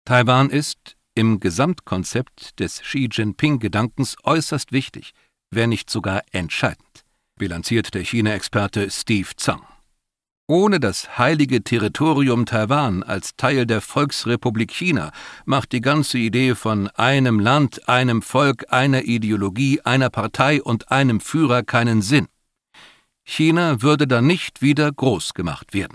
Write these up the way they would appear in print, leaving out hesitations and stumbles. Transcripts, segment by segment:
Taiwan ist im Gesamtkonzept des Xi Jinping-Gedankens äußerst wichtig, wenn nicht sogar entscheidend, bilanziert der China-Experte Steve Zhang. Ohne das heilige Territorium Taiwan als Teil der Volksrepublik China macht die ganze Idee von einem Land, einem Volk, einer Ideologie, einer Partei und einem Führer keinen Sinn. China würde dann nicht wieder groß gemacht werden.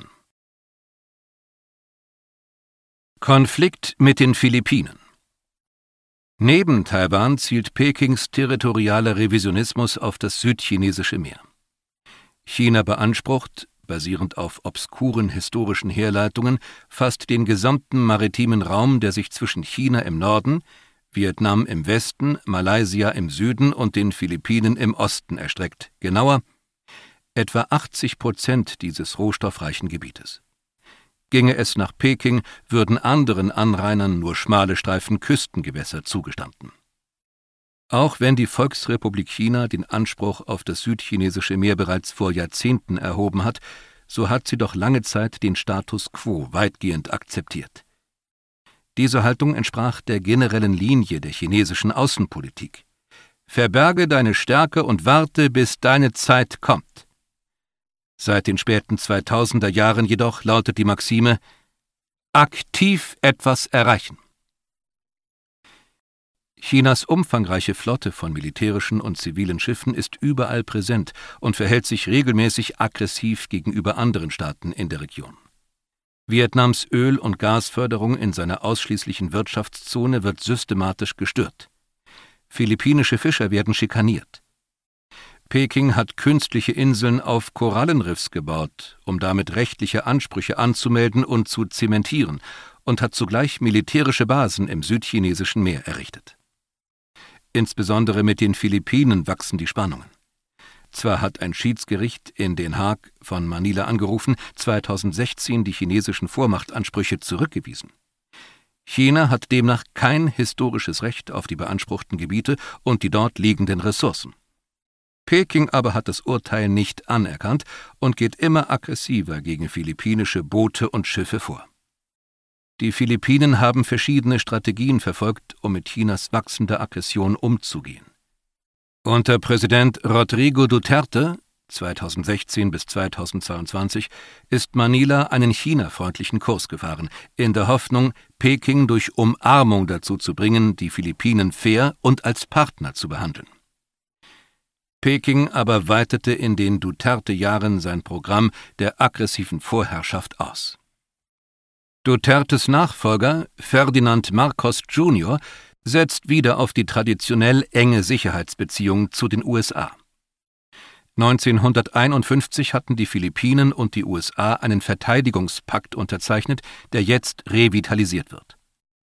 Konflikt mit den Philippinen. Neben Taiwan zielt Pekings territorialer Revisionismus auf das südchinesische Meer. China beansprucht, basierend auf obskuren historischen Herleitungen, fast den gesamten maritimen Raum, der sich zwischen China im Norden, Vietnam im Westen, Malaysia im Süden und den Philippinen im Osten erstreckt, genauer etwa 80% dieses rohstoffreichen Gebietes. Ginge es nach Peking, würden anderen Anrainern nur schmale Streifen Küstengewässer zugestanden. Auch wenn die Volksrepublik China den Anspruch auf das südchinesische Meer bereits vor Jahrzehnten erhoben hat, so hat sie doch lange Zeit den Status quo weitgehend akzeptiert. Diese Haltung entsprach der generellen Linie der chinesischen Außenpolitik. Verberge deine Stärke und warte, bis deine Zeit kommt. Seit den späten 2000er Jahren jedoch lautet die Maxime: aktiv etwas erreichen. Chinas umfangreiche Flotte von militärischen und zivilen Schiffen ist überall präsent und verhält sich regelmäßig aggressiv gegenüber anderen Staaten in der Region. Vietnams Öl- und Gasförderung in seiner ausschließlichen Wirtschaftszone wird systematisch gestört. Philippinische Fischer werden schikaniert. Peking hat künstliche Inseln auf Korallenriffs gebaut, um damit rechtliche Ansprüche anzumelden und zu zementieren, und hat zugleich militärische Basen im südchinesischen Meer errichtet. Insbesondere mit den Philippinen wachsen die Spannungen. Zwar hat ein Schiedsgericht in Den Haag von Manila angerufen, 2016 die chinesischen Vormachtansprüche zurückgewiesen. China hat demnach kein historisches Recht auf die beanspruchten Gebiete und die dort liegenden Ressourcen. Peking aber hat das Urteil nicht anerkannt und geht immer aggressiver gegen philippinische Boote und Schiffe vor. Die Philippinen haben verschiedene Strategien verfolgt, um mit Chinas wachsender Aggression umzugehen. Unter Präsident Rodrigo Duterte 2016 bis 2022 ist Manila einen China-freundlichen Kurs gefahren, in der Hoffnung, Peking durch Umarmung dazu zu bringen, die Philippinen fair und als Partner zu behandeln. Peking aber weitete in den Duterte-Jahren sein Programm der aggressiven Vorherrschaft aus. Dutertes Nachfolger, Ferdinand Marcos Jr., setzt wieder auf die traditionell enge Sicherheitsbeziehung zu den USA. 1951 hatten die Philippinen und die USA einen Verteidigungspakt unterzeichnet, der jetzt revitalisiert wird.